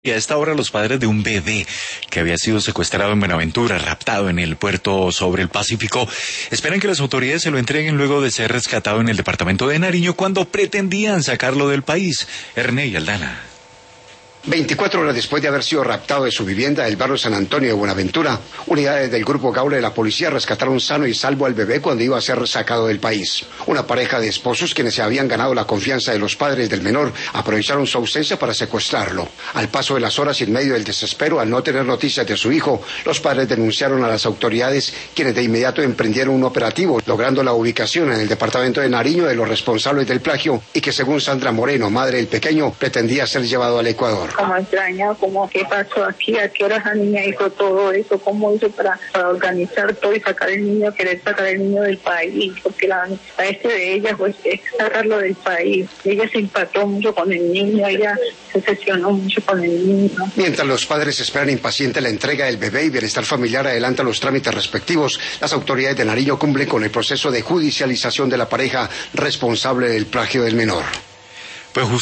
Y a esta hora los padres de un bebé que había sido secuestrado en Buenaventura, raptado en el puerto sobre el Pacífico, esperan que las autoridades se lo entreguen luego de ser rescatado en el departamento de Nariño cuando pretendían sacarlo del país. Ernei Aldana. 24 horas después de haber sido raptado de su vivienda del barrio San Antonio de Buenaventura, unidades del Grupo Gaula de la policía rescataron sano y salvo al bebé cuando iba a ser sacado del país. Una pareja de esposos quienes se habían ganado la confianza de los padres del menor aprovecharon su ausencia para secuestrarlo. Al paso de las horas y en medio del desespero al no tener noticias de su hijo, los padres denunciaron a las autoridades, quienes de inmediato emprendieron un operativo, logrando la ubicación en el departamento de Nariño de los responsables del plagio y que, según Sandra Moreno, madre del pequeño, pretendía ser llevado al Ecuador. Como extraña, como qué pasó aquí, a qué hora esa niña hizo todo eso, cómo hizo para organizar todo y sacar el niño, querer sacar el niño del país, porque la de ella pues es sacarlo del país. Ella se impactó mucho con el niño, ella se obsesionó mucho con el niño. Mientras los padres esperan impaciente la entrega del bebé y Bienestar Familiar adelanta los trámites respectivos, las autoridades de Nariño cumplen con el proceso de judicialización de la pareja responsable del plagio del menor. Pues